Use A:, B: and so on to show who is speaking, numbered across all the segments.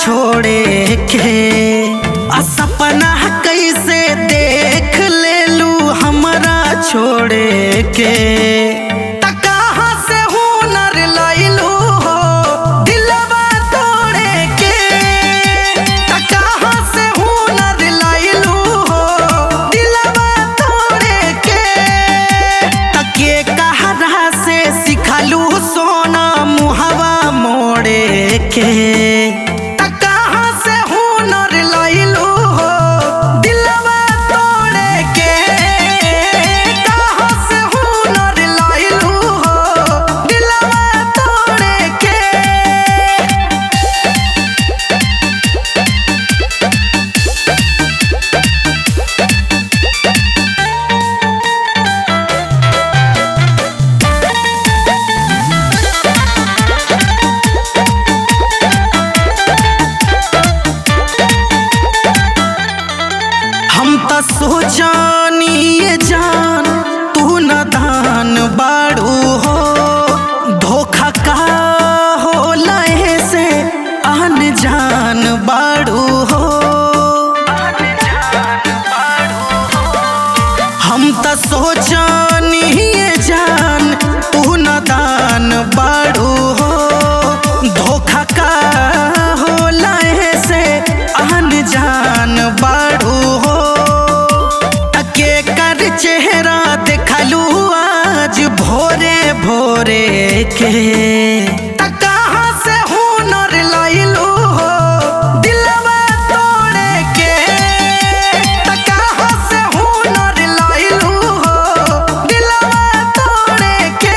A: छोड़े के। सपना कैसे देख लेलू हमरा छोड़े के। कहाँ से हुनर लैलू हो दिलवा तोड़े के। कहाँ से हुनर लैलू हो दिलवा तोड़े के। के कहरा से सिखलू सोना मुहवा मोड़े के। सोचानी ये जान तू नादान बाड़ू हो। धोखा का हो लहे से अनजान बाड़ू हो। हम तो सोचानी ये जान तू नादान बाड़ू हो। धोखा का हो लहे से अनजान बाड़ू हो। चेहरा देखलू आज भोरे भोरे के। कहाँ से हुनर लैलू हो दिलवा तोड़े के। कहाँ से हुनर लैलू हो दिलवा तोड़े के।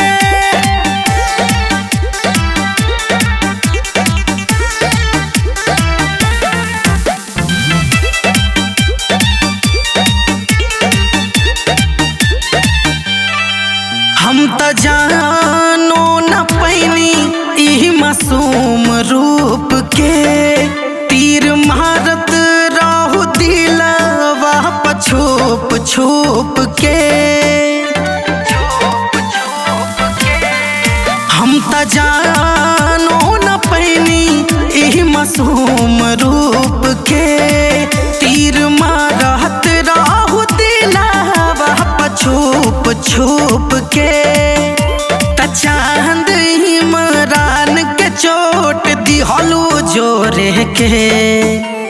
A: हम त जानो न पैनी ई मासूम रूप के। तीर मारत रहू दिलवा छुप छुप के। हम त जानो न पैनी ई मासूम रूप के। तीर मारत रहू दिलवा छुप छुप के। चांद इमरान के चोट दिहलू जोरे के।